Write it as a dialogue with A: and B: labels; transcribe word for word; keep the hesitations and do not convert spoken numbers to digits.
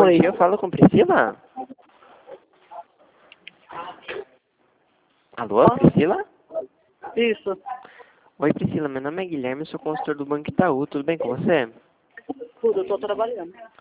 A: bom
B: Oi.
A: dia, eu falo com Priscila? Alô, Priscila?
B: Isso.
A: Oi, Priscila, meu nome é Guilherme, eu sou consultor do Banco Itaú, tudo bem com você?
B: Tudo, eu tô trabalhando.